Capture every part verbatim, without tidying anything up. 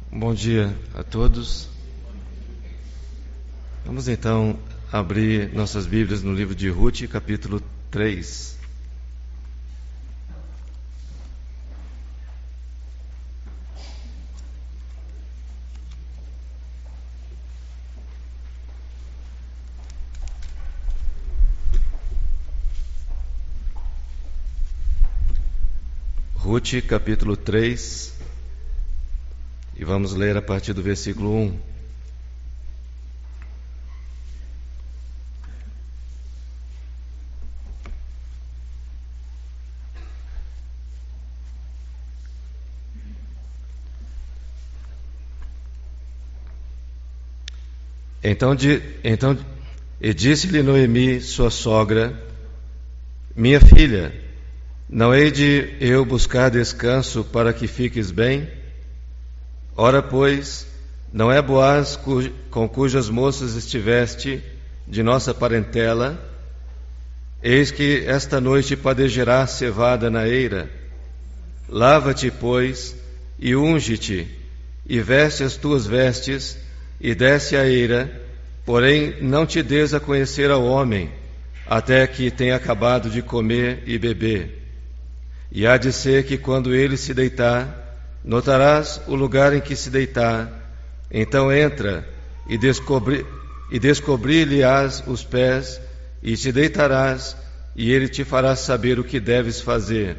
Bom dia a todos. Vamos então abrir nossas Bíblias no livro de Ruth, capítulo três. Ruth, capítulo três, e vamos ler a partir do versículo um. Então, de, então e disse-lhe Noemi, sua sogra: minha filha, não hei de eu buscar descanso para que fiques bem? Ora, pois, não é Boaz cu, com cujas moças estiveste de nossa parentela? Eis que esta noite padejará cevada na eira. Lava-te, pois, e unge-te, e veste as tuas vestes, e desce a eira, porém não te des a conhecer ao homem, até que tenha acabado de comer e beber. E há de ser que quando ele se deitar, notarás o lugar em que se deitar, então entra e descobri, e descobrir-lhe-ás os pés, e te deitarás, e ele te fará saber o que deves fazer.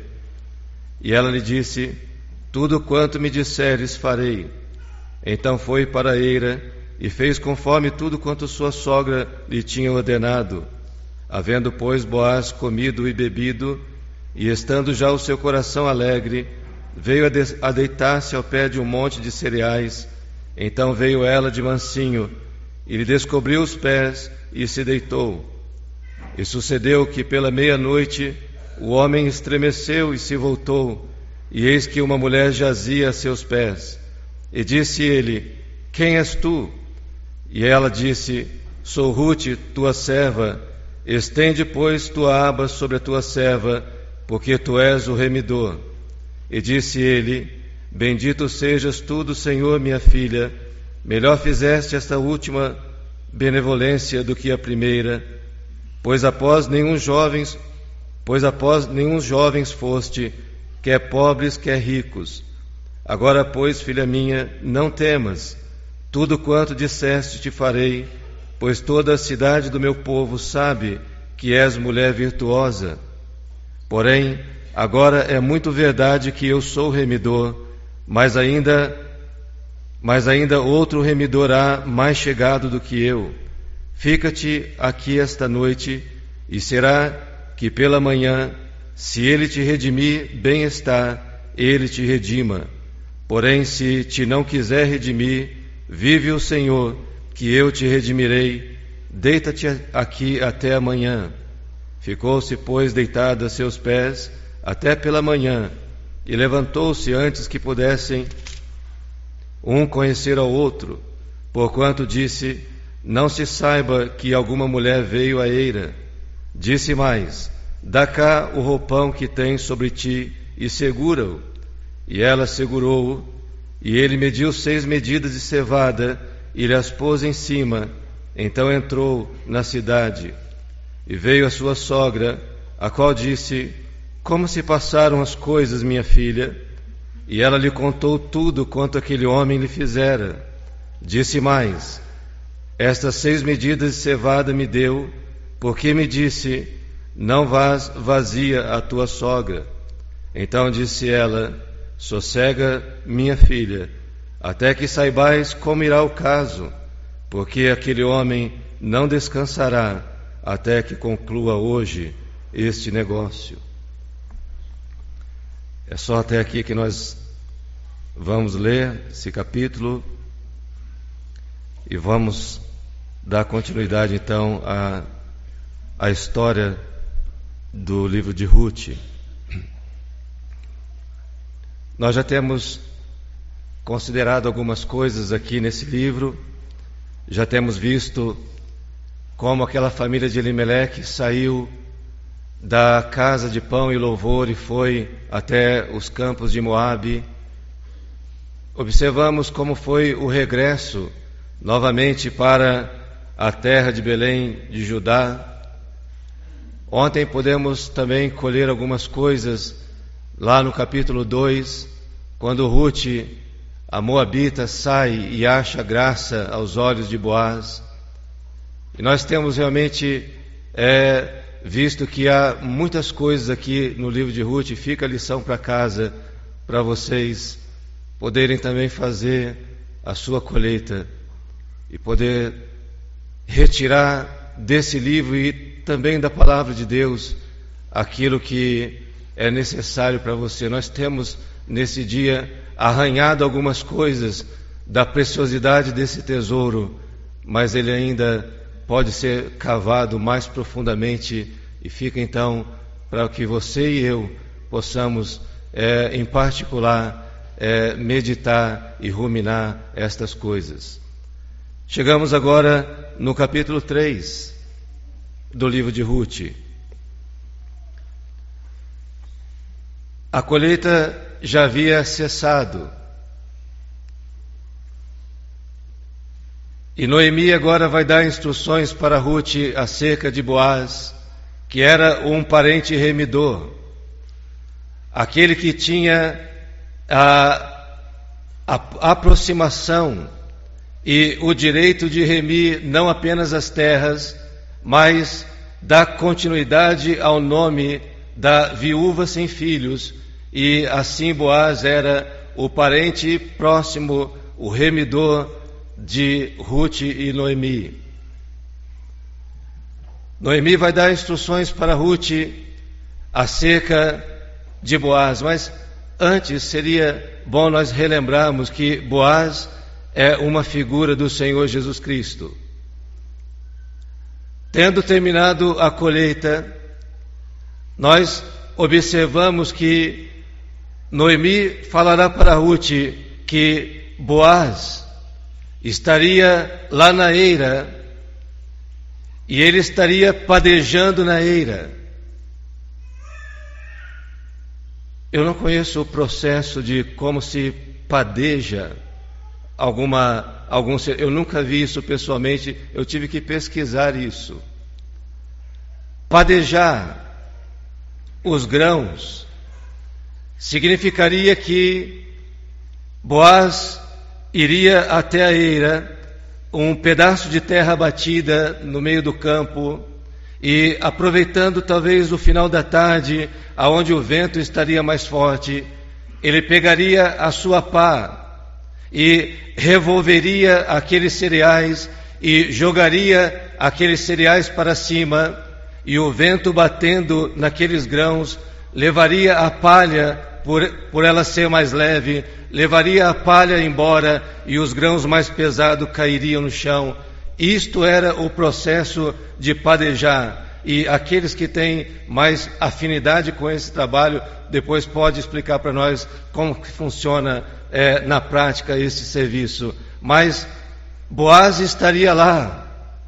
E ela lhe disse: tudo quanto me disseres farei. Então foi para a eira, e fez conforme tudo quanto sua sogra lhe tinha ordenado. Havendo, pois, Boaz comido e bebido, e estando já o seu coração alegre, veio a, de- a deitar-se ao pé de um monte de cereais. Então veio ela de mansinho, e lhe descobriu os pés, e se deitou. E sucedeu que pela meia-noite o homem estremeceu e se voltou, e eis que uma mulher jazia a seus pés. E disse ele: quem és tu? E ela disse: sou Ruth, tua serva. Estende, pois, tua aba sobre a tua serva, porque tu és o remidor. E disse ele: bendito sejas tu do Senhor, minha filha. Melhor fizeste esta última benevolência do que a primeira, pois após nenhum jovens, pois após nenhum jovens foste, quer pobres, quer ricos. Agora, pois, filha minha, não temas. Tudo quanto disseste te farei, pois toda a cidade do meu povo sabe que és mulher virtuosa. Porém, agora é muito verdade que eu sou remidor, mas ainda, mas ainda outro remidor há mais chegado do que eu. Fica-te aqui esta noite, e será que pela manhã, se ele te redimir, bem está, ele te redima. Porém, se te não quiser redimir, vive o Senhor, que eu te redimirei. Deita-te aqui até amanhã. Ficou-se, pois, deitada a seus pés até pela manhã, e levantou-se antes que pudessem um conhecer ao outro, porquanto disse: não se saiba que alguma mulher veio à eira. Disse mais: dá cá o roupão que tens sobre ti, e segura-o. E ela segurou-o, e ele mediu seis medidas de cevada, e lhe as pôs em cima. Então entrou na cidade. E veio a sua sogra, a qual disse: como se passaram as coisas, minha filha? E ela lhe contou tudo quanto aquele homem lhe fizera. Disse mais: estas seis medidas de cevada me deu, porque me disse: não vás vazia a tua sogra. Então disse ela: sossega, minha filha, até que saibais como irá o caso, porque aquele homem não descansará até que conclua hoje este negócio. É só até aqui que nós vamos ler esse capítulo e vamos dar continuidade então à, à história do livro de Ruth. Nós já temos considerado algumas coisas aqui nesse livro, já temos visto como aquela família de Elimeleque saiu da casa de pão e louvor e foi até os campos de Moabe, observamos como foi o regresso novamente para a terra de Belém de Judá. Ontem podemos também colher algumas coisas lá no capítulo dois, quando Ruth, a moabita, sai e acha graça aos olhos de Boaz. E nós temos realmente é, visto que há muitas coisas aqui no livro de Ruth. Fica a lição para casa, para vocês poderem também fazer a sua colheita e poder retirar desse livro e também da palavra de Deus aquilo que é necessário para você. Nós temos nesse dia arranhado algumas coisas da preciosidade desse tesouro, mas ele ainda pode ser cavado mais profundamente, e fica então para que você e eu possamos, é, em particular, é, meditar e ruminar estas coisas. Chegamos agora no capítulo três do livro de Ruth. A colheita já havia cessado. E Noemi agora vai dar instruções para Ruth acerca de Boaz, que era um parente remidor, aquele que tinha a, a aproximação e o direito de remir não apenas as terras, mas dar continuidade ao nome da viúva sem filhos, e assim Boaz era o parente próximo, o remidor de Ruth e Noemi. Noemi vai dar instruções para Ruth acerca de Boaz, mas antes seria bom nós relembrarmos que Boaz é uma figura do Senhor Jesus Cristo. Tendo terminado a colheita, nós observamos que Noemi falará para Ruth que Boaz estaria lá na eira e ele estaria padejando na eira. Eu não conheço o processo de como se padeja alguma algum ser. Eu nunca vi isso pessoalmente, eu tive que pesquisar isso. Padejar os grãos significaria que Boaz iria até a eira, um pedaço de terra batida no meio do campo, e aproveitando talvez o final da tarde, aonde o vento estaria mais forte, ele pegaria a sua pá e revolveria aqueles cereais e jogaria aqueles cereais para cima, e o vento batendo naqueles grãos levaria a palha, por, por ela ser mais leve, levaria a palha embora e os grãos mais pesados cairiam no chão. Isto era o processo de padejar. E aqueles que têm mais afinidade com esse trabalho, depois pode explicar para nós como que funciona é, na prática esse serviço. Mas Boaz estaria lá,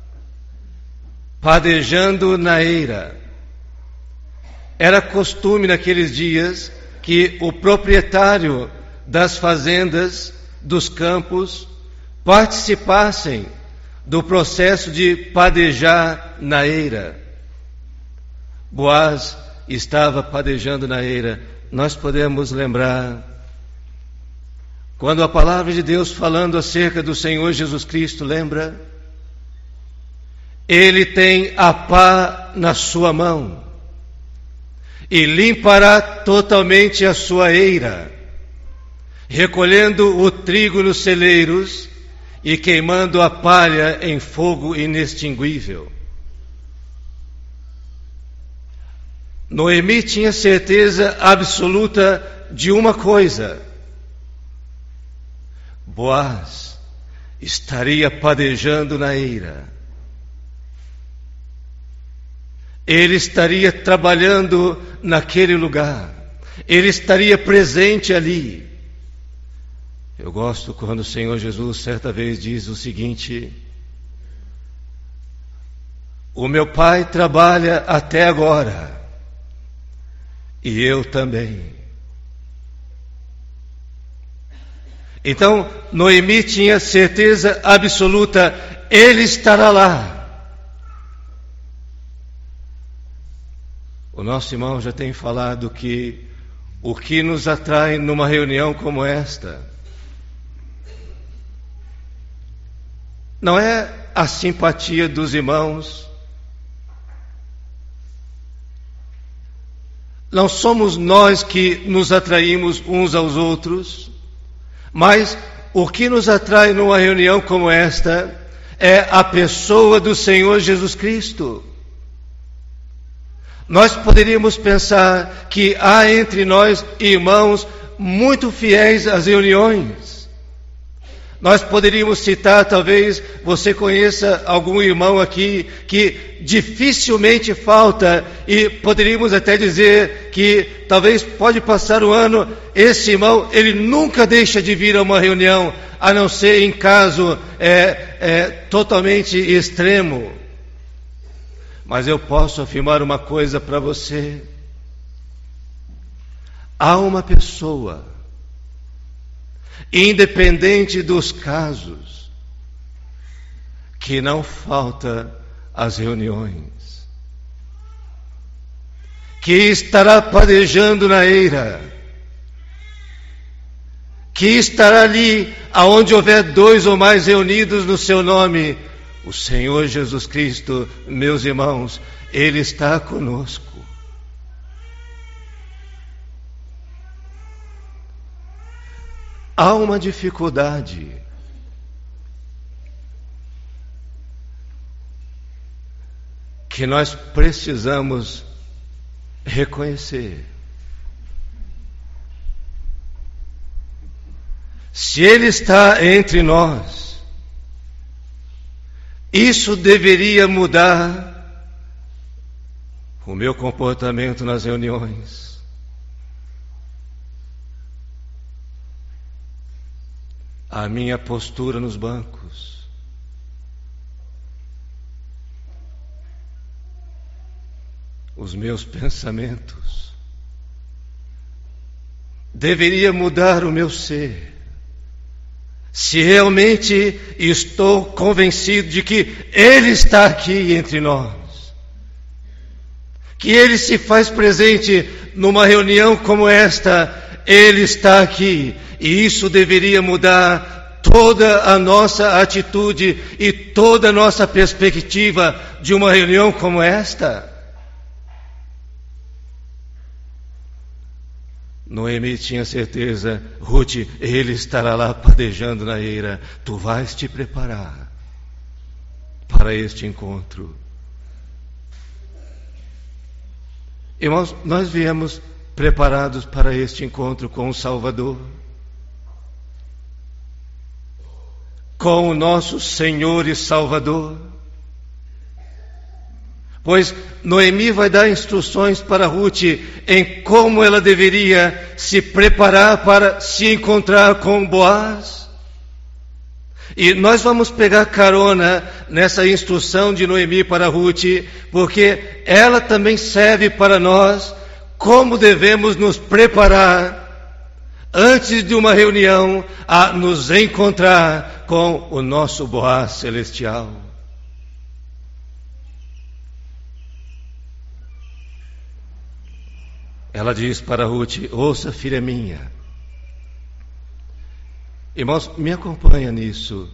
padejando na eira. Era costume naqueles dias que o proprietário das fazendas, dos campos, participassem do processo de padejar na eira. Boaz estava padejando na eira. Nós podemos lembrar, quando a palavra de Deus falando acerca do Senhor Jesus Cristo, lembra? Ele tem a pá na sua mão e limpará totalmente a sua eira, recolhendo o trigo nos celeiros e queimando a palha em fogo inextinguível. Noemi tinha certeza absoluta de uma coisa: Boaz estaria padejando na eira. Ele estaria trabalhando naquele lugar. Ele estaria presente ali. Eu gosto quando o Senhor Jesus certa vez diz o seguinte: o meu Pai trabalha até agora, e eu também. Então, Noemi tinha certeza absoluta, ele estará lá. O nosso irmão já tem falado que o que nos atrai numa reunião como esta não é a simpatia dos irmãos, não somos nós que nos atraímos uns aos outros, mas o que nos atrai numa reunião como esta é a pessoa do Senhor Jesus Cristo. Nós poderíamos pensar que há entre nós irmãos muito fiéis às reuniões. Nós poderíamos citar, talvez você conheça algum irmão aqui que dificilmente falta, e poderíamos até dizer que talvez pode passar o ano, esse irmão, ele nunca deixa de vir a uma reunião, a não ser em caso é, é, totalmente extremo. Mas eu posso afirmar uma coisa para você: há uma pessoa, independente dos casos, que não falta às reuniões, que estará padejando na eira, que estará ali aonde houver dois ou mais reunidos no seu nome. O Senhor Jesus Cristo, meus irmãos, Ele está conosco. Há uma dificuldade que nós precisamos reconhecer. Se Ele está entre nós, isso deveria mudar o meu comportamento nas reuniões. A minha postura nos bancos. Os meus pensamentos. Deveria mudar o meu ser. Se realmente estou convencido de que Ele está aqui entre nós, que Ele se faz presente numa reunião como esta, Ele está aqui, e isso deveria mudar toda a nossa atitude e toda a nossa perspectiva de uma reunião como esta. Noemi tinha certeza: Ruth, ele estará lá padejando na eira. Tu vais te preparar para este encontro. Irmãos, nós viemos preparados para este encontro com o Salvador, com o nosso Senhor e Salvador. Pois Noemi vai dar instruções para Ruth em como ela deveria se preparar para se encontrar com Boaz. E nós vamos pegar carona nessa instrução de Noemi para Ruth, porque ela também serve para nós como devemos nos preparar antes de uma reunião a nos encontrar com o nosso Boaz celestial. Ela diz para Ruth: ouça, filha minha. Irmãos, me acompanha nisso,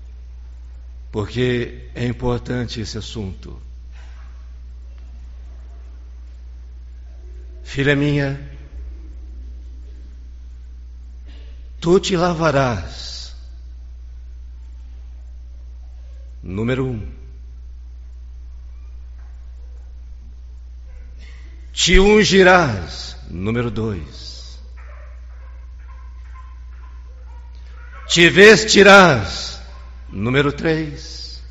porque é importante esse assunto. Filha minha, tu te lavarás. Número um. Te ungirás. Número dois. Te vestirás. Número três.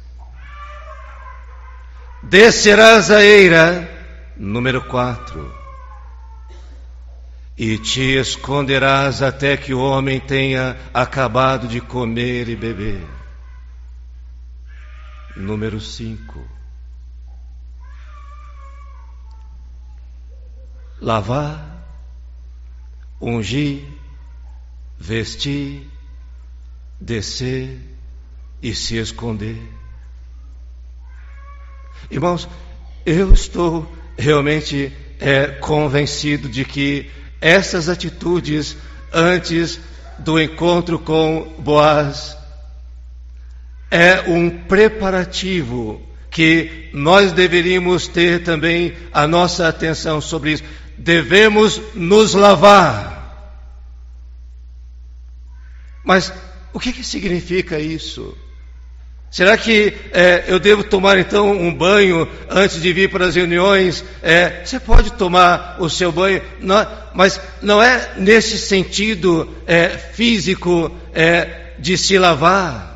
Descerás a eira. Número quatro. E te esconderás até que o homem tenha acabado de comer e beber. Número cinco. Lavar, ungir, vestir, descer e se esconder. Irmãos, eu estou realmente é, convencido de que essas atitudes antes do encontro com Boaz é um preparativo que nós deveríamos ter também a nossa atenção sobre isso. Devemos nos lavar. Mas o que, que significa isso? Será que é, eu devo tomar então um banho antes de vir para as reuniões? É, você pode tomar o seu banho, não, mas não é nesse sentido é, físico é, de se lavar.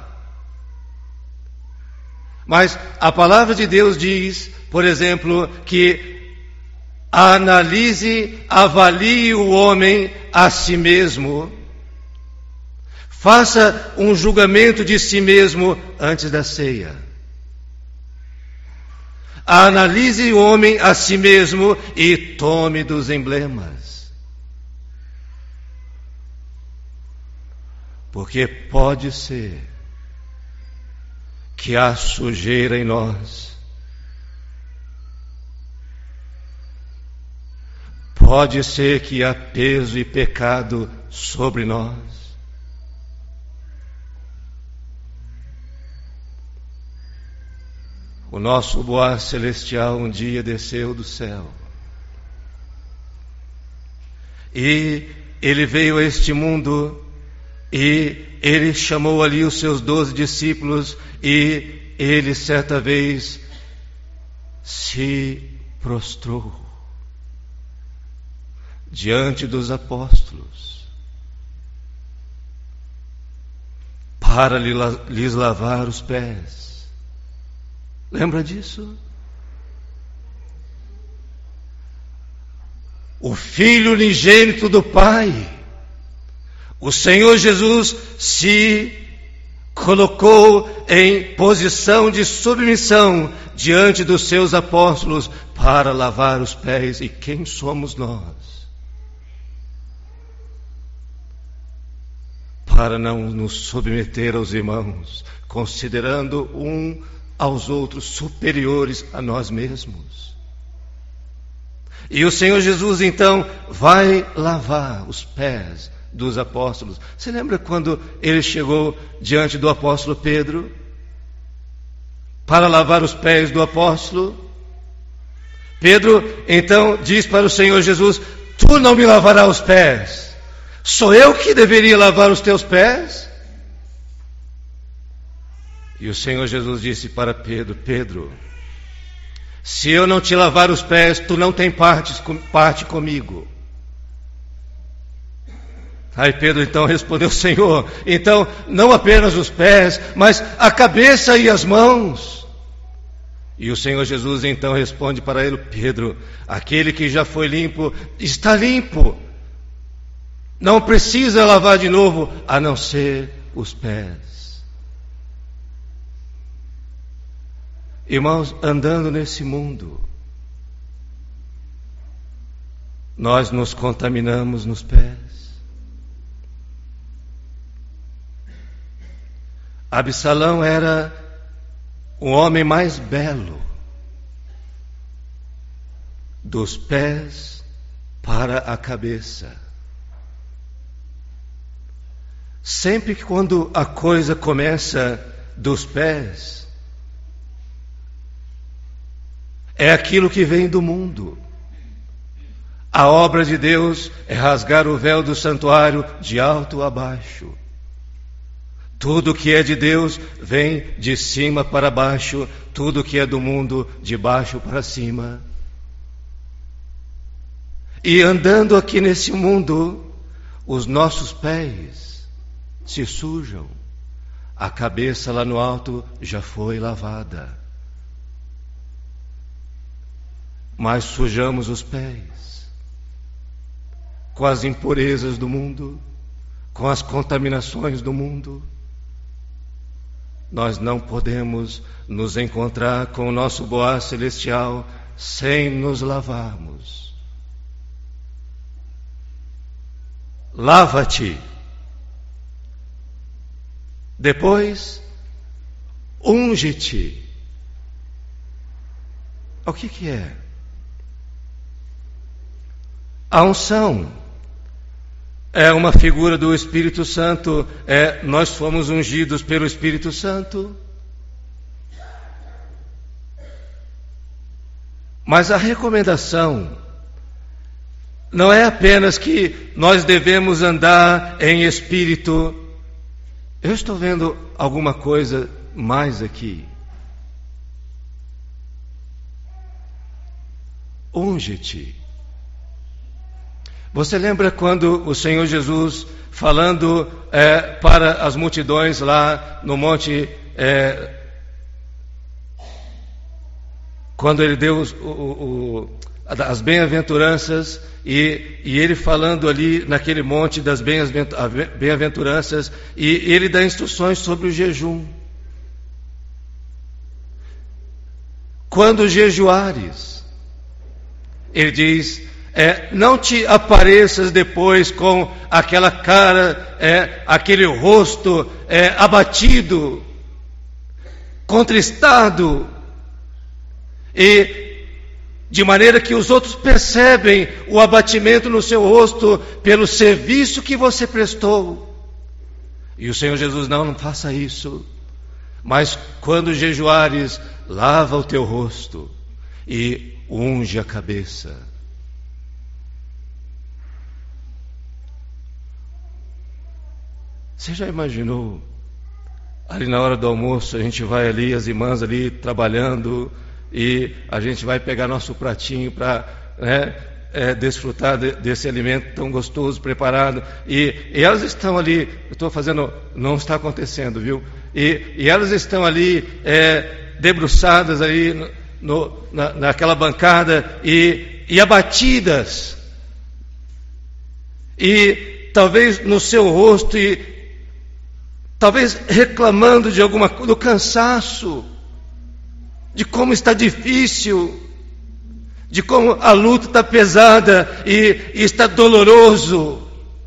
Mas a palavra de Deus diz, por exemplo, que analise, avalie o homem a si mesmo. Faça um julgamento de si mesmo antes da ceia. Analise o homem a si mesmo e tome dos emblemas. Porque pode ser que há sujeira em nós. Pode ser que há peso e pecado sobre nós. O nosso Boaz celestial um dia desceu do céu. E ele veio a este mundo e ele chamou ali os seus doze discípulos e ele certa vez se prostrou diante dos apóstolos para lhes lavar os pés. Lembra disso? O Filho unigênito do Pai, o Senhor Jesus se colocou em posição de submissão diante dos seus apóstolos para lavar os pés. E quem somos nós? Para não nos submeter aos irmãos, considerando um aos outros superiores a nós mesmos. E o Senhor Jesus então vai lavar os pés dos apóstolos. Você lembra quando ele chegou diante do apóstolo Pedro para lavar os pés do apóstolo? Pedro então diz para o Senhor Jesus: tu não me lavarás os pés, sou eu que deveria lavar os teus pés? E o Senhor Jesus disse para Pedro: Pedro, se eu não te lavar os pés, tu não tem parte, parte comigo. Aí Pedro então respondeu: Senhor, então não apenas os pés, mas a cabeça e as mãos. E o Senhor Jesus então responde para ele: Pedro, aquele que já foi limpo, está limpo. Não precisa lavar de novo, a não ser os pés. Irmãos, andando nesse mundo, nós nos contaminamos nos pés. Absalão era o homem mais belo, dos pés para a cabeça. Sempre que quando a coisa começa dos pés, é aquilo que vem do mundo. A obra de Deus é rasgar o véu do santuário de alto a baixo. Tudo que é de Deus vem de cima para baixo, tudo que é do mundo de baixo para cima. E andando aqui nesse mundo, os nossos pés se sujam. A cabeça lá no alto já foi lavada. Mas sujamos os pés com as impurezas do mundo, com as contaminações do mundo. Nós não podemos nos encontrar com o nosso Boaz celestial sem nos lavarmos. Lava-te. Depois, unge-te. O que que é? A unção é uma figura do Espírito Santo. É, nós fomos ungidos pelo Espírito Santo. Mas a recomendação não é apenas que nós devemos andar em espírito. Eu estou vendo alguma coisa mais aqui. Unge-te. Você lembra quando o Senhor Jesus, falando é, para as multidões lá no monte, é, quando ele deu o, o, o, as bem-aventuranças, e, e ele falando ali naquele monte das bem-aventuranças, e ele dá instruções sobre o jejum. Quando jejuares, ele diz, é, não te apareças depois com aquela cara, é, aquele rosto é, abatido, contristado, e de maneira que os outros percebem o abatimento no seu rosto pelo serviço que você prestou. E o Senhor Jesus, não, não faça isso. Mas quando jejuares, lava o teu rosto e unge a cabeça. Você já imaginou? Ali na hora do almoço, a gente vai ali, as irmãs ali trabalhando, e a gente vai pegar nosso pratinho para, né, é, desfrutar de, desse alimento tão gostoso, preparado, e, e elas estão ali, eu estou fazendo, não está acontecendo, viu? E, e elas estão ali, é, debruçadas ali no, no, na, naquela bancada, e, e abatidas, e talvez no seu rosto, e talvez reclamando de alguma coisa, do cansaço, de como está difícil, de como a luta está pesada e, e está doloroso.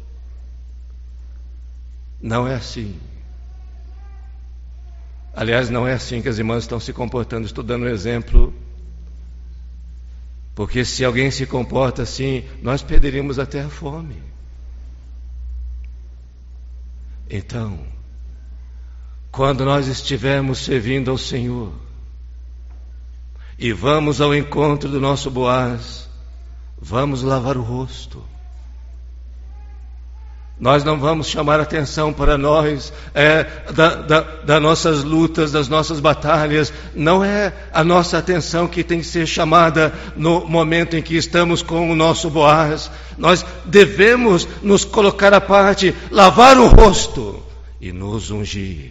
Não é assim. Aliás, não é assim que as irmãs estão se comportando. Estou dando um exemplo, porque se alguém se comporta assim, nós perderíamos até a fome. Então, quando nós estivermos servindo ao Senhor, e vamos ao encontro do nosso Boaz, vamos lavar o rosto. Nós não vamos chamar atenção para nós, é, da, da, das nossas lutas, das nossas batalhas. Não é a nossa atenção que tem que ser chamada no momento em que estamos com o nosso Boaz. Nós devemos nos colocar à parte, lavar o rosto e nos ungir.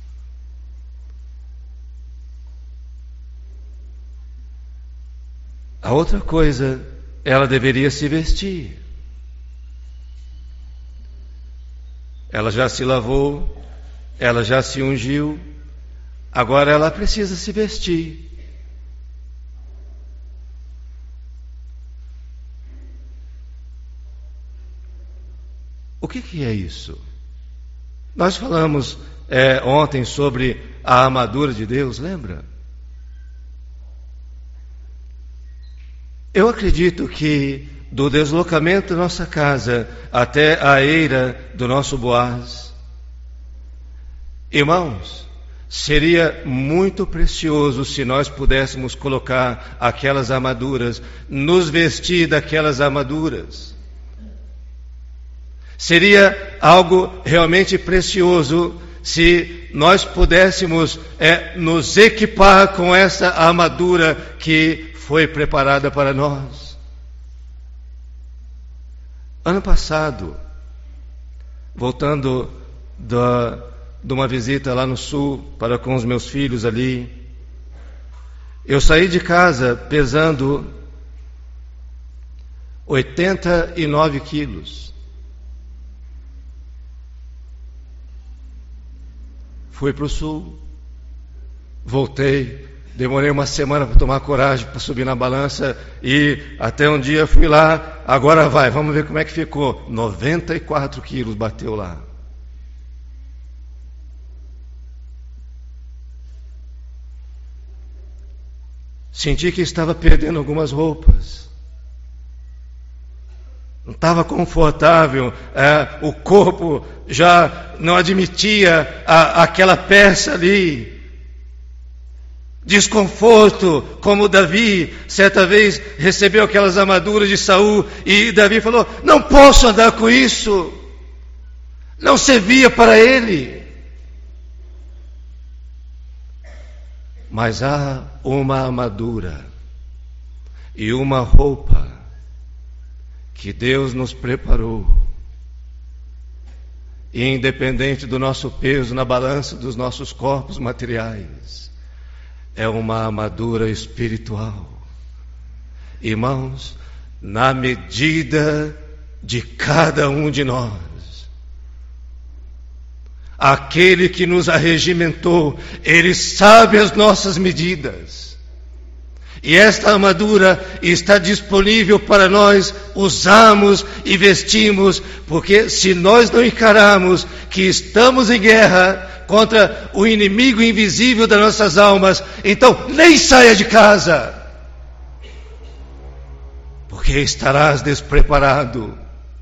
A outra coisa, ela deveria se vestir. Ela já se lavou, ela já se ungiu, agora ela precisa se vestir. O que que é isso? Nós falamos é, ontem sobre a armadura de Deus, lembra? Eu acredito que do deslocamento da nossa casa até a eira do nosso Boaz, irmãos, seria muito precioso se nós pudéssemos colocar aquelas armaduras, nos vestir daquelas armaduras. Seria algo realmente precioso se nós pudéssemos é, nos equipar com essa armadura que foi preparada para nós. Ano passado, voltando da, de uma visita lá no sul, para com os meus filhos ali, eu saí de casa pesando oitenta e nove quilos. Fui para o sul, voltei, demorei uma semana para tomar coragem, para subir na balança, e até um dia fui lá, agora vai, vamos ver como é que ficou. noventa e quatro quilos bateu lá. Senti que estava perdendo algumas roupas. Não estava confortável, é, o corpo já não admitia a, aquela peça ali. Desconforto, como Davi, certa vez recebeu aquelas armaduras de Saul, e Davi falou: não posso andar com isso, não servia para ele. Mas há uma armadura e uma roupa que Deus nos preparou, e independente do nosso peso na balança dos nossos corpos materiais, é uma armadura espiritual. Irmãos, na medida de cada um de nós, aquele que nos arregimentou, Ele sabe as nossas medidas. E esta armadura está disponível para nós usarmos e vestirmos, porque se nós não encararmos que estamos em guerra contra o inimigo invisível das nossas almas, então nem saia de casa, porque estarás despreparado.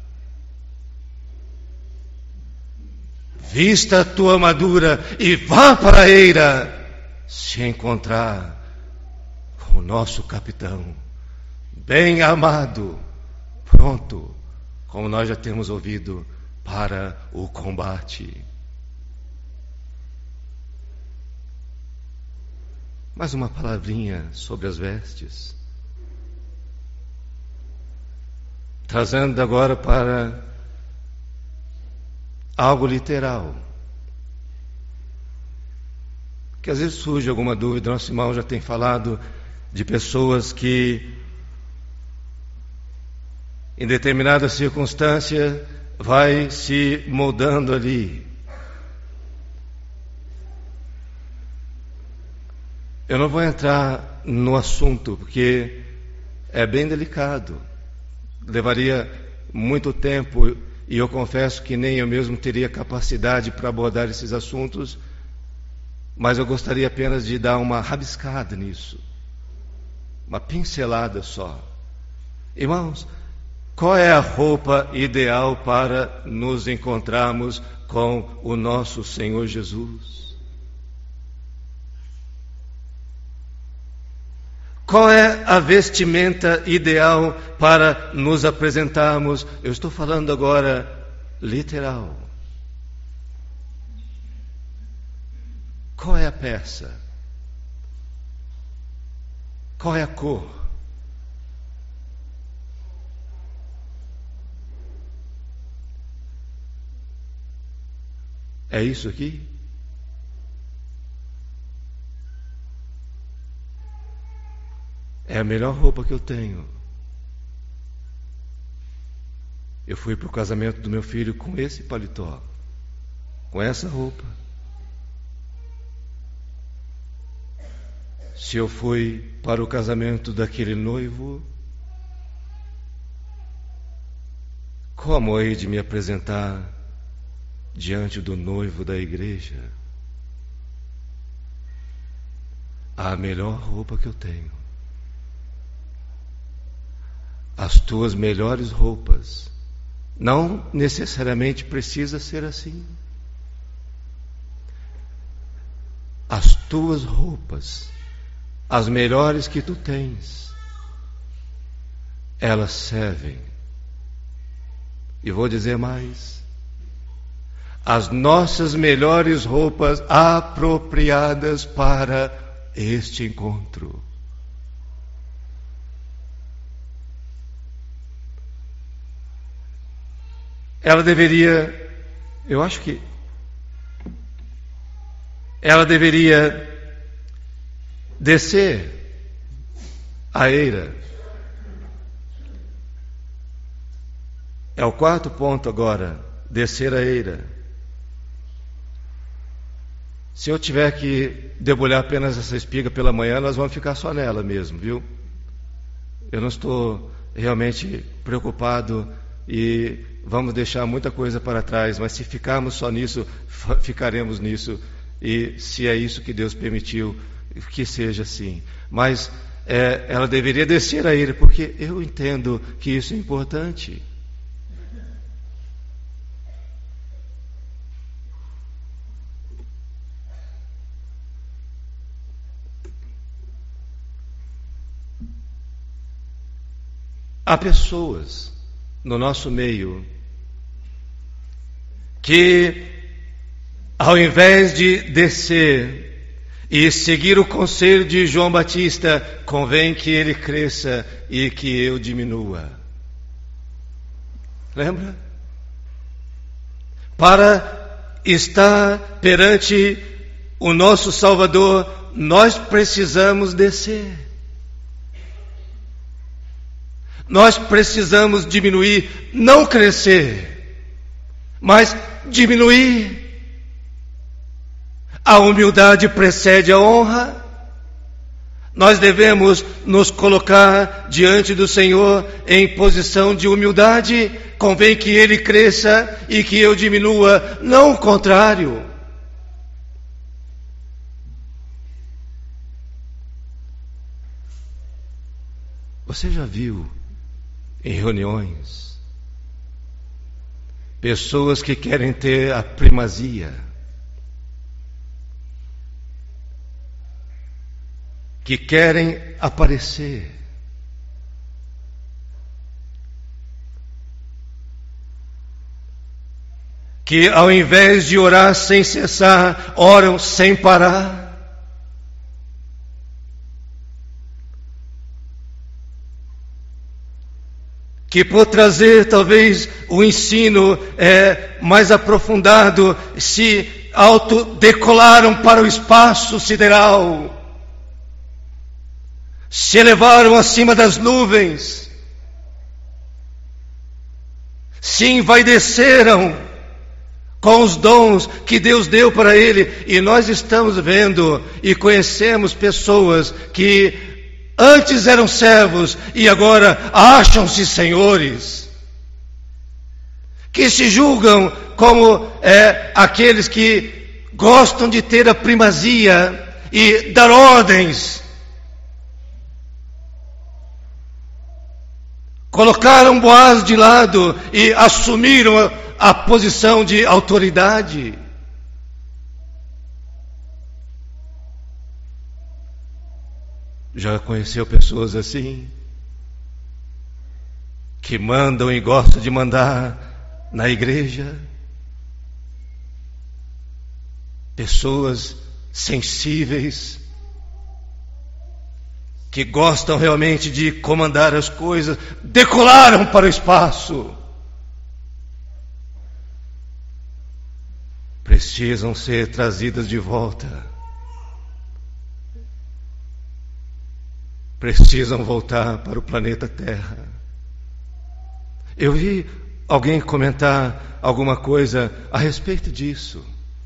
Vista a tua armadura e vá para a eira se encontrar com o nosso capitão, bem armado, pronto, como nós já temos ouvido, para o combate. Mais uma palavrinha sobre as vestes, trazendo agora para algo literal, que às vezes surge alguma dúvida. Nosso irmão já tem falado de pessoas que, em determinada circunstância, vai se moldando ali. Eu não vou entrar no assunto, porque é bem delicado, levaria muito tempo, e eu confesso que nem eu mesmo teria capacidade para abordar esses assuntos, mas eu gostaria apenas de dar uma rabiscada nisso, uma pincelada só. Irmãos, qual é a roupa ideal para nos encontrarmos com o nosso Senhor Jesus? Qual é a vestimenta ideal para nos apresentarmos? Eu estou falando agora literal. Qual é a peça? Qual é a cor? É isso aqui? É a melhor roupa que eu tenho. Eu fui para o casamento do meu filho com esse paletó, com essa roupa. Se eu fui para o casamento daquele noivo, como hei de me apresentar diante do noivo da igreja? A melhor roupa que eu tenho. As tuas melhores roupas. Não necessariamente precisa ser assim. As tuas roupas, as melhores que tu tens, elas servem. E vou dizer mais: as nossas melhores roupas apropriadas para este encontro. Ela deveria, eu acho que ela deveria descer a eira. É o quarto ponto agora, descer a eira. Se eu tiver que debulhar apenas essa espiga pela manhã, nós vamos ficar só nela mesmo, viu? Eu não estou realmente preocupado e vamos deixar muita coisa para trás, mas se ficarmos só nisso, ficaremos nisso, e se é isso que Deus permitiu, que seja assim. Mas é, ela deveria descer a ele, porque eu entendo que isso é importante. Há pessoas no nosso meio que, ao invés de descer e seguir o conselho de João Batista, convém que ele cresça e que eu diminua. Lembra? Para estar perante o nosso Salvador, nós precisamos descer. Nós precisamos diminuir, não crescer, mas diminuir. A humildade precede a honra. Nós devemos nos colocar diante do Senhor em posição de humildade. Convém que Ele cresça e que eu diminua, não o contrário. Você já viu em reuniões pessoas que querem ter a primazia, que querem aparecer, que ao invés de orar sem cessar, oram sem parar? Que por trazer talvez o ensino é, mais aprofundado, se autodecolaram para o espaço sideral, se elevaram acima das nuvens, se envaideceram com os dons que Deus deu para ele. E nós estamos vendo e conhecemos pessoas que antes eram servos e agora acham-se senhores, que se julgam como é, aqueles que gostam de ter a primazia e dar ordens. Colocaram Boaz de lado e assumiram a, a posição de autoridade. Já conheceu pessoas assim? Que mandam e gostam de mandar na igreja? Pessoas sensíveis, que gostam realmente de comandar as coisas, decolaram para o espaço. Precisam ser trazidas de volta. Precisam voltar para o planeta Terra. Eu vi alguém comentar alguma coisa a respeito disso.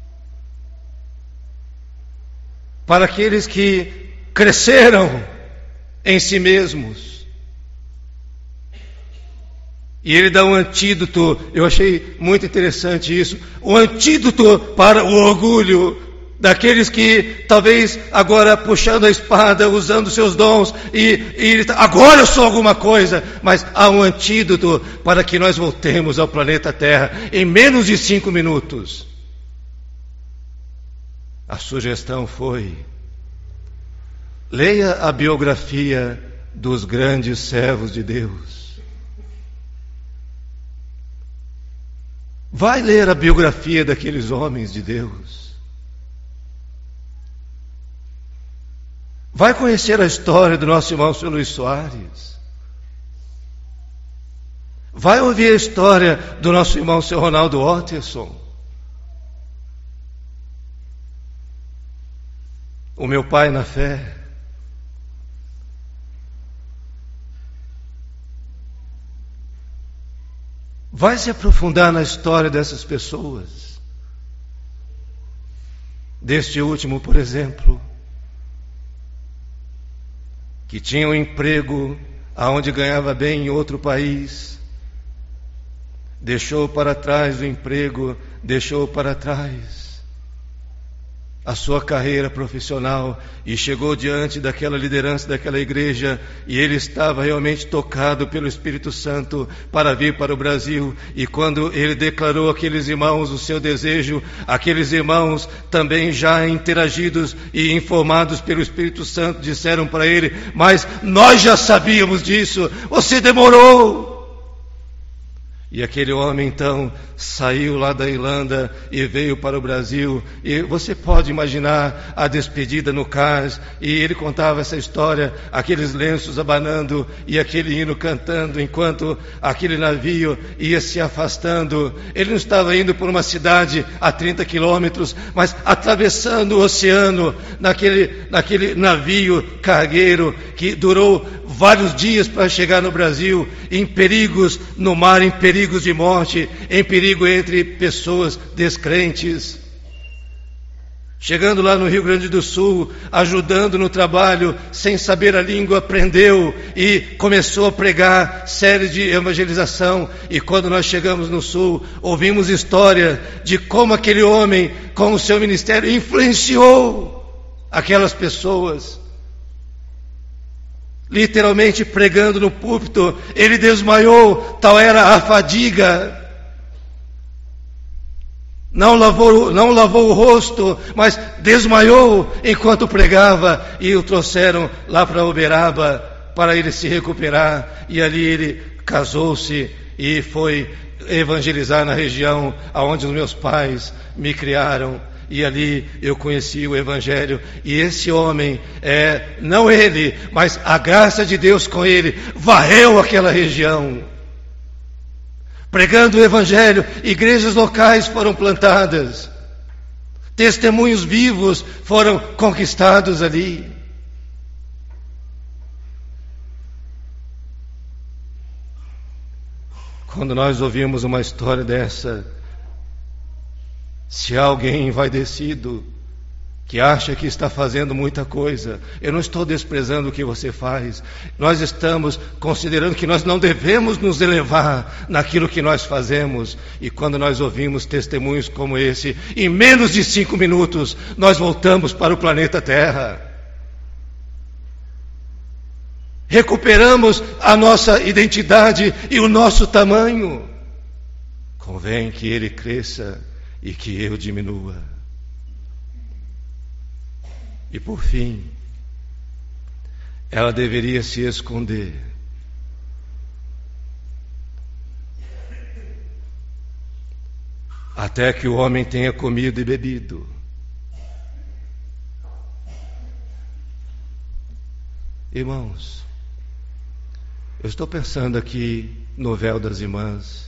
Para aqueles que cresceram em si mesmos. E ele dá um antídoto, eu achei muito interessante isso, um antídoto para o orgulho daqueles que talvez agora puxando a espada, usando seus dons, e, e agora eu sou alguma coisa, mas há um antídoto para que nós voltemos ao planeta Terra em menos de cinco minutos. A sugestão foi: leia a biografia dos grandes servos de Deus. Vai ler a biografia daqueles homens de Deus. Vai conhecer a história do nosso irmão Senhor Luís Soares. Vai ouvir a história do nosso irmão Senhor Ronaldo Otterson. O meu pai na fé. Vai se aprofundar na história dessas pessoas. Deste último, por exemplo, que tinha um emprego aonde ganhava bem em outro país, deixou para trás o emprego, deixou para trás a sua carreira profissional e chegou diante daquela liderança daquela igreja, e ele estava realmente tocado pelo Espírito Santo para vir para o Brasil. E quando ele declarou àqueles irmãos o seu desejo, aqueles irmãos também já interagidos e informados pelo Espírito Santo disseram para ele: mas nós já sabíamos disso, você demorou. E aquele homem então saiu lá da Irlanda e veio para o Brasil. E você pode imaginar a despedida no cais. E ele contava essa história, aqueles lenços abanando e aquele hino cantando, enquanto aquele navio ia se afastando. Ele não estava indo por uma cidade a trinta quilômetros, mas atravessando o oceano naquele, naquele navio cargueiro que durou vários dias para chegar no Brasil, em perigos no mar, em perigos de morte, em perigo entre pessoas descrentes. Chegando lá no Rio Grande do Sul, ajudando no trabalho, sem saber a língua, aprendeu e começou a pregar séries de evangelização. E quando nós chegamos no Sul, ouvimos história de como aquele homem, com o seu ministério, influenciou aquelas pessoas. Literalmente pregando no púlpito, ele desmaiou, tal era a fadiga. Não lavou, não lavou o rosto, mas desmaiou enquanto pregava, e o trouxeram lá para Uberaba para ele se recuperar. E ali ele casou-se e foi evangelizar na região onde os meus pais me criaram. E ali eu conheci o Evangelho. E esse homem, é, não ele, mas a graça de Deus com ele, varreu aquela região. Pregando o Evangelho, igrejas locais foram plantadas. Testemunhos vivos foram conquistados ali. Quando nós ouvimos uma história dessa, se há alguém envaidecido, que acha que está fazendo muita coisa, eu não estou desprezando o que você faz. Nós estamos considerando que nós não devemos nos elevar naquilo que nós fazemos. E quando nós ouvimos testemunhos como esse, em menos de cinco minutos, nós voltamos para o planeta Terra. Recuperamos a nossa identidade e o nosso tamanho. Convém que ele cresça e que eu diminua. E por fim, ela deveria se esconder. Até que o homem tenha comido e bebido. Irmãos, eu estou pensando aqui no véu das irmãs.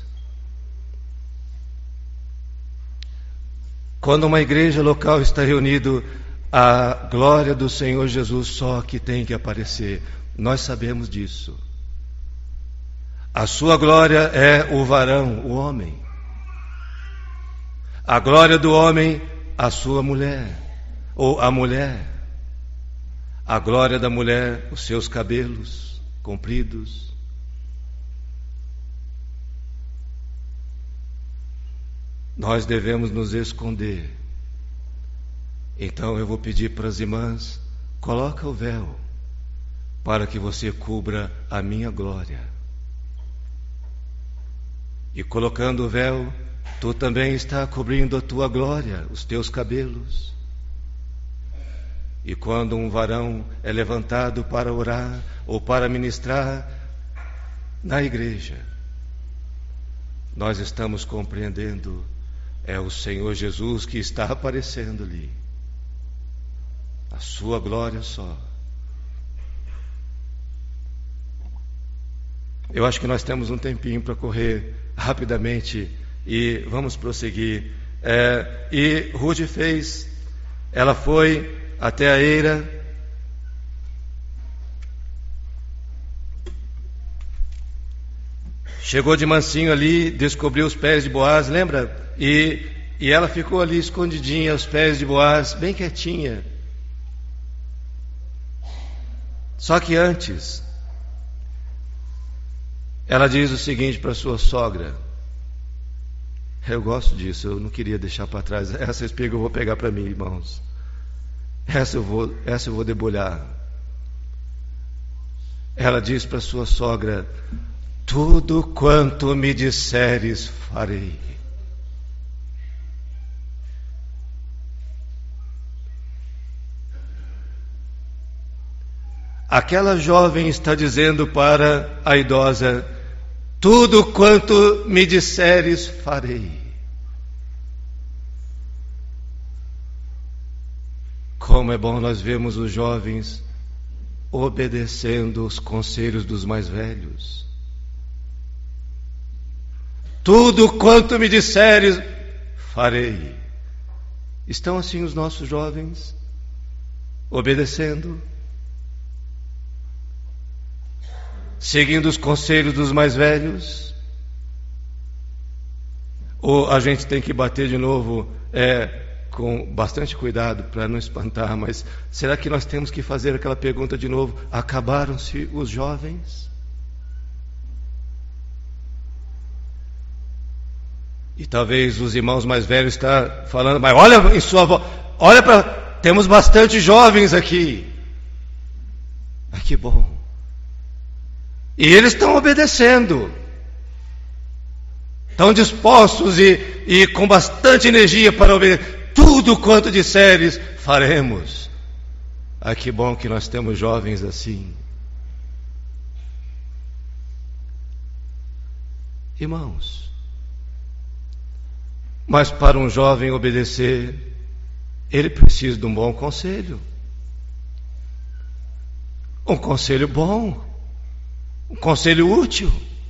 Quando uma igreja local está reunido, a glória do Senhor Jesus só que tem que aparecer. Nós sabemos disso. A sua glória é o varão, o homem. A glória do homem, a sua mulher, ou a mulher. A glória da mulher, os seus cabelos compridos. Nós devemos nos esconder. Então eu vou pedir para as irmãs, coloca o véu, para que você cubra a minha glória. E colocando o véu, tu também está cobrindo a tua glória, os teus cabelos. E quando um varão é levantado para orar ou para ministrar na igreja, nós estamos compreendendo, é o Senhor Jesus que está aparecendo ali. A sua glória só. Eu acho que nós temos um tempinho para correr rapidamente e vamos prosseguir. É, e Ruth fez, ela foi até a eira, chegou de mansinho ali, descobriu os pés de Boaz, lembra? E, e ela ficou ali escondidinha aos pés de Boaz, bem quietinha. Só que antes, ela diz o seguinte para sua sogra. Eu gosto disso, eu não queria deixar para trás. Essa espiga eu vou pegar para mim, irmãos. Essa eu vou, essa eu vou debulhar. Ela diz para sua sogra: tudo quanto me disseres farei. Aquela jovem está dizendo para a idosa: tudo quanto me disseres farei. Como é bom nós vermos os jovens obedecendo os conselhos dos mais velhos. Tudo quanto me disseres, farei. Estão assim os nossos jovens, obedecendo, seguindo os conselhos dos mais velhos? Ou a gente tem que bater de novo, é, com bastante cuidado para não espantar, mas será que nós temos que fazer aquela pergunta de novo? Acabaram-se os jovens? E talvez os irmãos mais velhos estão falando: mas olha em sua voz, olha para, temos bastante jovens aqui. Ah, que bom. E eles estão obedecendo, estão dispostos e, e com bastante energia para obedecer. Tudo quanto disseres, faremos. Ah, que bom que nós temos jovens assim. Irmãos, mas para um jovem obedecer, ele precisa de um bom conselho. Um conselho bom, um conselho útil,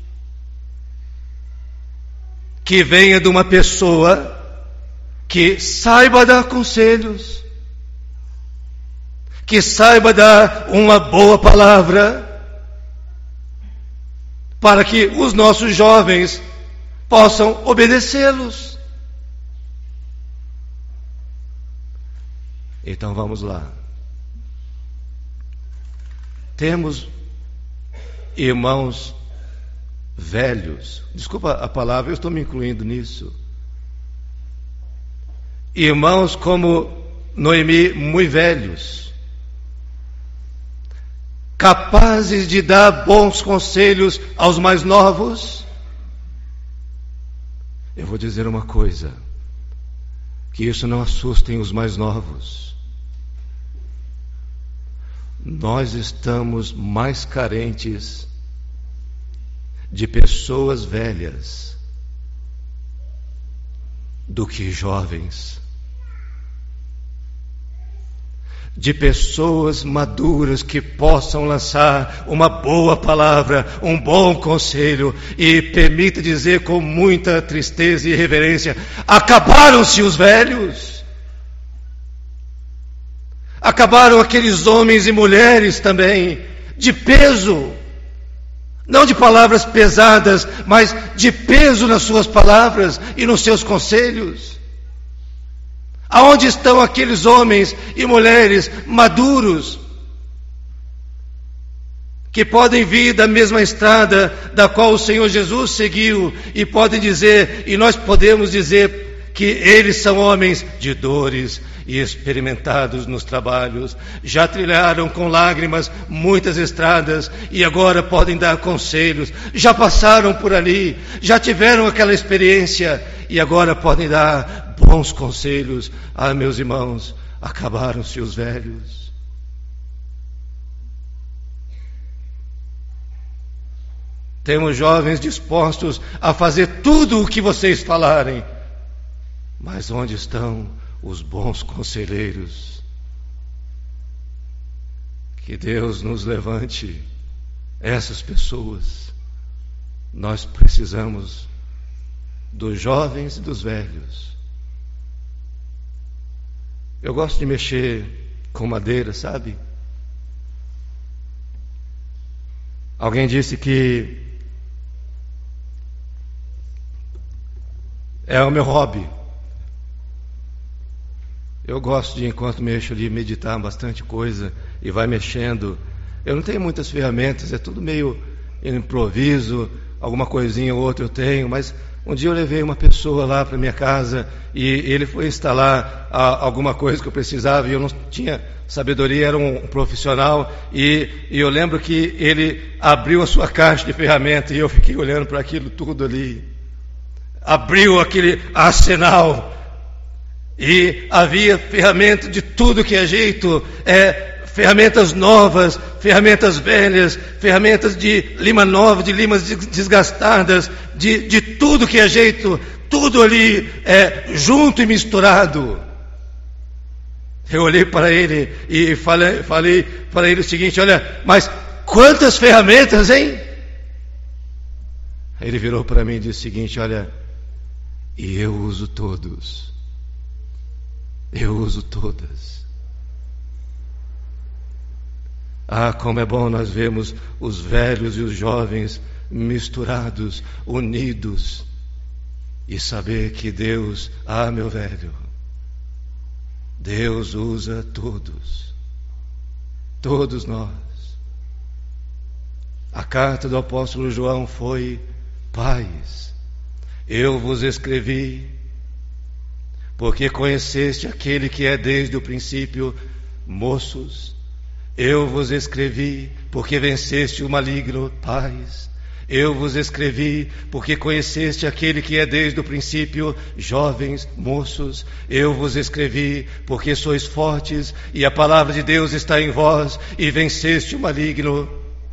que venha de uma pessoa que saiba dar conselhos, que saiba dar uma boa palavra, para que os nossos jovens possam obedecê-los. Então vamos lá. Temos irmãos velhos, desculpa a palavra, eu estou me incluindo nisso. Irmãos como Noemi, muito velhos, capazes de dar bons conselhos aos mais novos. Eu vou dizer uma coisa, que isso não assustem os mais novos. Nós estamos mais carentes de pessoas velhas do que jovens, de pessoas maduras que possam lançar uma boa palavra, um bom conselho. E permita dizer com muita tristeza e reverência: acabaram-se os velhos, acabaram aqueles homens e mulheres também de peso, não de palavras pesadas, mas de peso nas suas palavras e nos seus conselhos. Aonde estão aqueles homens e mulheres maduros, que podem vir da mesma estrada da qual o Senhor Jesus seguiu, e podem dizer, e nós podemos dizer, que eles são homens de dores e experimentados nos trabalhos, já trilharam com lágrimas muitas estradas e agora podem dar conselhos, já passaram por ali, já tiveram aquela experiência e agora podem dar bons conselhos. Ah, meus irmãos, acabaram-se os velhos. Temos jovens dispostos a fazer tudo o que vocês falarem, mas onde estão os bons conselheiros? Que Deus nos levante essas pessoas. Nós precisamos dos jovens e dos velhos. Eu gosto de mexer com madeira, sabe? Alguém disse que é o meu hobby. Eu gosto de, enquanto mexo ali, meditar bastante coisa e vai mexendo. Eu não tenho muitas ferramentas, é tudo meio improviso. alguma coisinha ou outra eu tenho, mas um dia eu levei uma pessoa lá para minha casa e ele foi instalar a, alguma coisa que eu precisava e eu não tinha sabedoria, era um, um profissional e, e eu lembro que ele abriu a sua caixa de ferramentas e eu fiquei olhando para aquilo tudo ali. Abriu aquele arsenal e havia ferramentas de tudo que é jeito, é, ferramentas novas, ferramentas velhas, ferramentas de lima nova, de limas desgastadas, de, de tudo que é jeito, tudo ali é, junto e misturado. Eu olhei para ele e falei, falei para ele o seguinte: olha, mas quantas ferramentas, hein? Ele virou para mim e disse o seguinte: olha, e eu uso todos, eu uso todas. Ah, como é bom nós vermos os velhos e os jovens misturados, unidos, e saber que Deus, ah, meu velho, Deus usa todos, todos nós. A carta do apóstolo João foi: pais, eu vos escrevi, porque conheceste aquele que é desde o princípio. Moços, eu vos escrevi, porque venceste o maligno. Pais, eu vos escrevi, porque conheceste aquele que é desde o princípio. Jovens, moços, eu vos escrevi, porque sois fortes, e a palavra de Deus está em vós, e venceste o maligno.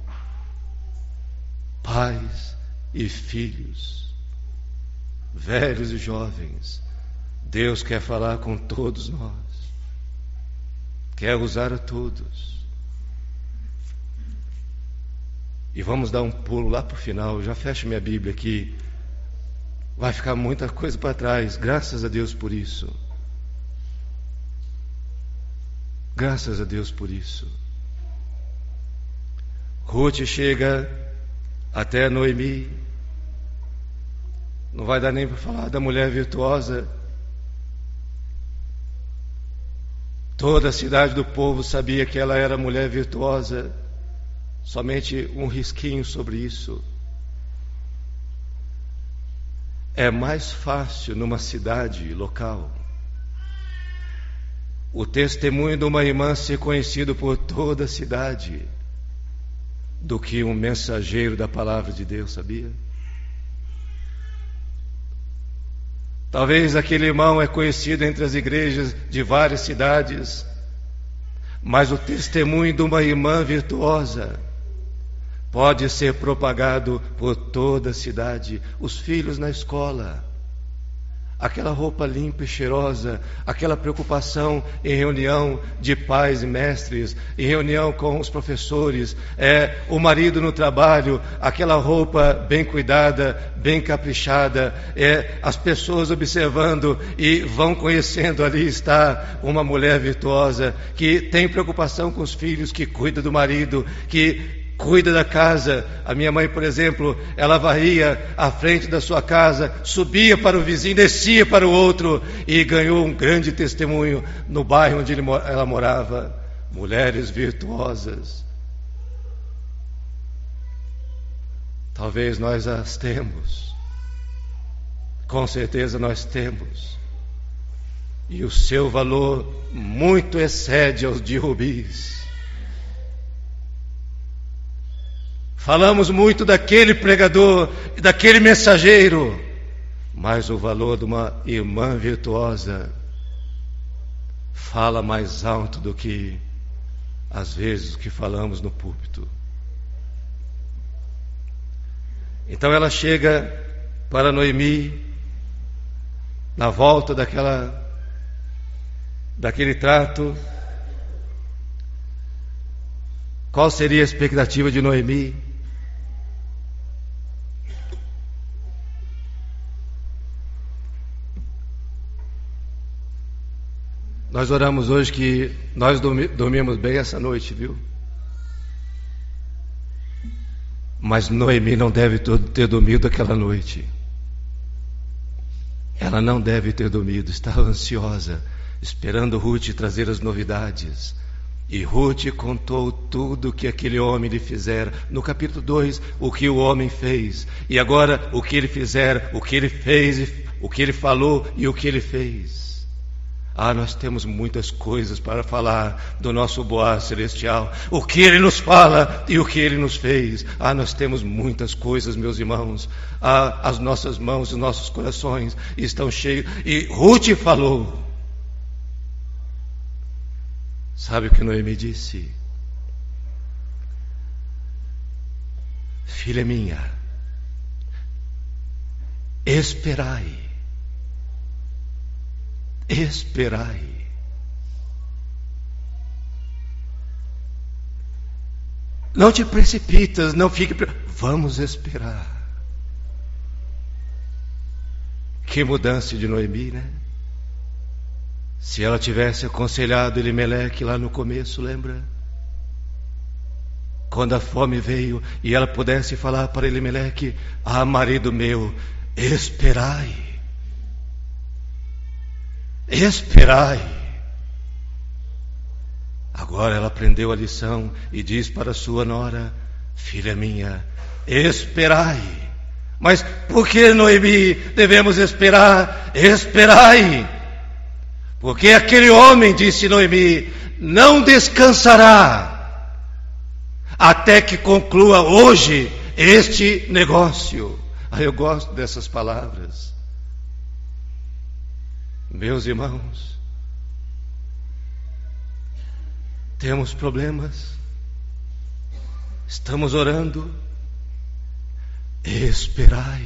Pais e filhos, velhos e jovens, Deus quer falar com todos nós, quer usar a todos. E vamos dar um pulo lá para o final. Eu já fecho minha Bíblia aqui. Vai ficar muita coisa para trás. Graças a Deus por isso. Graças a Deus por isso. Ruth chega até Noemi. Não vai dar nem para falar da mulher virtuosa. Toda a cidade do povo sabia que ela era mulher virtuosa. Somente um risquinho sobre isso. É mais fácil numa cidade local o testemunho de uma irmã ser conhecido por toda a cidade do que um mensageiro da palavra de Deus, sabia? Talvez aquele irmão é conhecido entre as igrejas de várias cidades, mas o testemunho de uma irmã virtuosa pode ser propagado por toda a cidade. Os filhos na escola, aquela roupa limpa e cheirosa, aquela preocupação em reunião de pais e mestres, em reunião com os professores, é, o marido no trabalho, aquela roupa bem cuidada, bem caprichada, é, as pessoas observando e vão conhecendo, ali está uma mulher virtuosa, que tem preocupação com os filhos, que cuida do marido, que cuida da casa. A minha mãe, por exemplo, ela varria à frente da sua casa, subia para o vizinho, descia para o outro, e ganhou um grande testemunho no bairro onde ele, ela morava. Mulheres virtuosas. Talvez nós as temos, com certeza nós temos, e o seu valor muito excede aos de rubis. Falamos muito daquele pregador e daquele mensageiro, mas o valor de uma irmã virtuosa fala mais alto do que, às vezes, o que falamos no púlpito. Então ela chega para Noemi, na volta daquela, daquele trato. Qual seria a expectativa de Noemi? Nós oramos hoje que nós dormimos bem essa noite, viu? Mas Noemi não deve ter dormido aquela noite. Ela não deve ter dormido, estava ansiosa, esperando Ruth trazer as novidades. E Ruth contou tudo o que aquele homem lhe fizera. No capítulo dois, o que o homem fez. E agora, o que ele fizera, o que ele fez, o que ele falou e o que ele fez. Ah, nós temos muitas coisas para falar do nosso Boaz celestial. O que ele nos fala e o que ele nos fez. Ah, nós temos muitas coisas, meus irmãos. Ah, as nossas mãos, os nossos corações estão cheios. E Ruth falou. Sabe o que Noemi disse? Filha minha, esperai, esperai. Não te precipitas, não fique... Vamos esperar. Que mudança de Noemi, né? Se ela tivesse aconselhado Elimeleque lá no começo, lembra? Quando a fome veio e ela pudesse falar para Elimeleque: ah, marido meu, esperai, esperai. Agora ela aprendeu a lição e diz para sua nora: filha minha, esperai. Mas por que, Noemi, devemos esperar? Esperai. Porque aquele homem, disse Noemi, não descansará até que conclua hoje este negócio. Ah, eu gosto dessas palavras. Meus irmãos, temos problemas, estamos orando, esperai,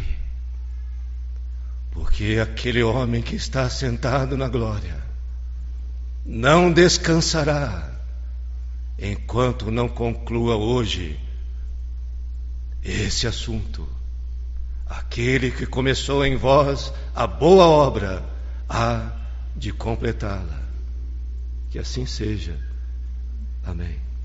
porque aquele homem que está sentado na glória não descansará enquanto não conclua hoje esse assunto. Aquele que começou em vós a boa obra há de completá-la. Que assim seja. Amém.